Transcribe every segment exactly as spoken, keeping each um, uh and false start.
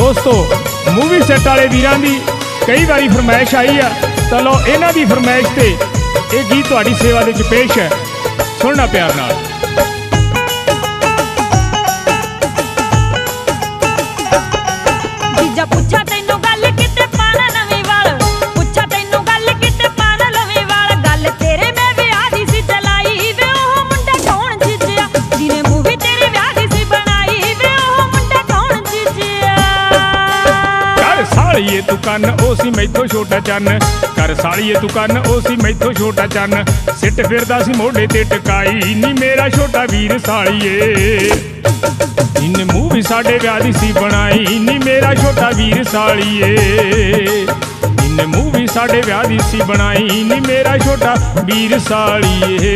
दोस्तों movie set वाले वीरां दी कई बारी फरमाइश आई है, तो लो इन्हां दी फरमाइश ते ये गीत तुहाडी सेवा दे विच पेश है, सुनना प्यार नाल। सालिए तू कन ओ सी मैथों छोटा चन, कर सालिए तू कन ओ सी मैथों छोटा चन, सिट फिरदा सी मोढे ते टकाई नी मेरा छोटा वीर सालिए। इन मूवी साडे विआह दी सी बनाई नी मेरा छोटा वीर सालिए। इन मूवी साडे विआह दी सी बनाई नी मेरा छोटा वीर सालिए।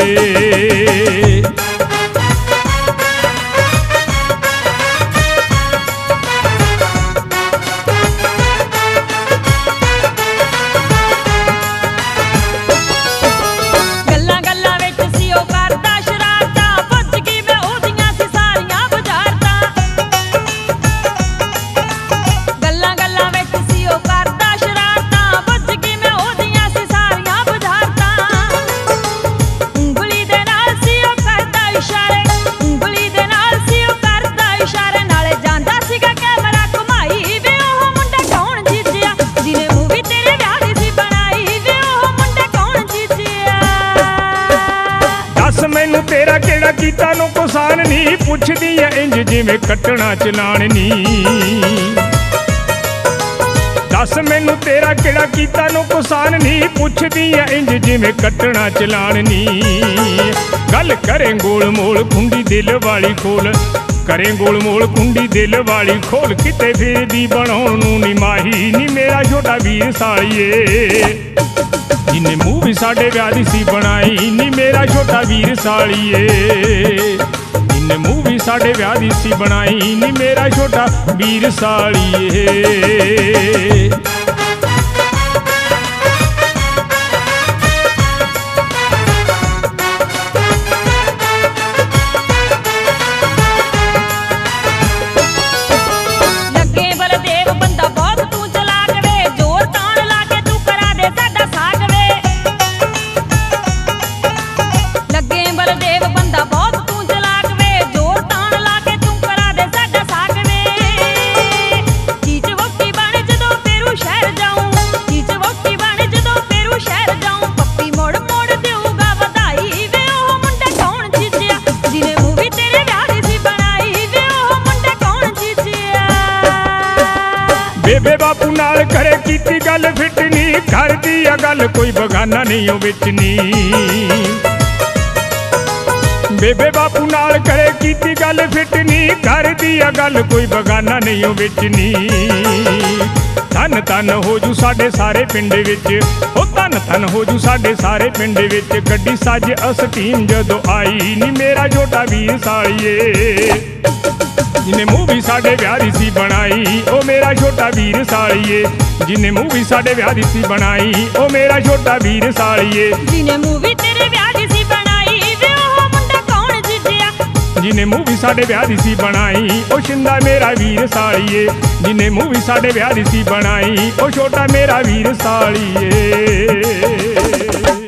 मैनू तेरा केड़ा कीता नो कोसान नी, पुछदी है इंज जिवें कटना चलान नी। दस मैनू तेरा केड़ा कीता नो कोसान नी, पुछदी है इंज जिवें कटना चलान नी। गल करें गोल मोल कुंडी दिल वाली खोल, करें गोल मोल कुंडी दिल वाली खोल, किते फिर दी बनाउण नूं नी माही नी मेरा छोटा वीर सालिए। जिन्हें मूवी साडे विआह दी सी बनाई नी मेरा छोटा वीर सालिए। जिन्हें मूवी साडे विआह दी सी बनाई नी मेरा छोटा वीर सालिए। बेबे बापू नाल करे कीती गल फिट नी, घर दी आ गल कोई बगाना नहीं ओ विच नी। बेबे बापू नाल करे कीती गल फिट नी, घर दी आ गल कोई बगाना नहीं ओ विच नी। धन धन हो जू साडे सारे पिंड विच, ओ धन धन हो जू साडे सारे पिंड विच, गड्डी सज अस्टीम जदों आई नी मेरा छोटा वीर सालिए। जिन्हें मूवी साडे विआह दी सी बनाई ओ मेरा छोटा वीर सालिए। जिन्हें मूवी साडे विआह दी सी बनाई ओ मेरा छोटा वीर सालिए। जिन्हें मूवी तेरे विआह दी सी बनाई वे ओ मुंडा कौन जिद्दिया। जिन्हें मूवी साडे विआह दी सी बनाई ओ शिंदा मेरा वीर सालिए। जिन्हें मूवी साडे विआह दी सी बनाई ओ छोटा मेरा वीर सालिए।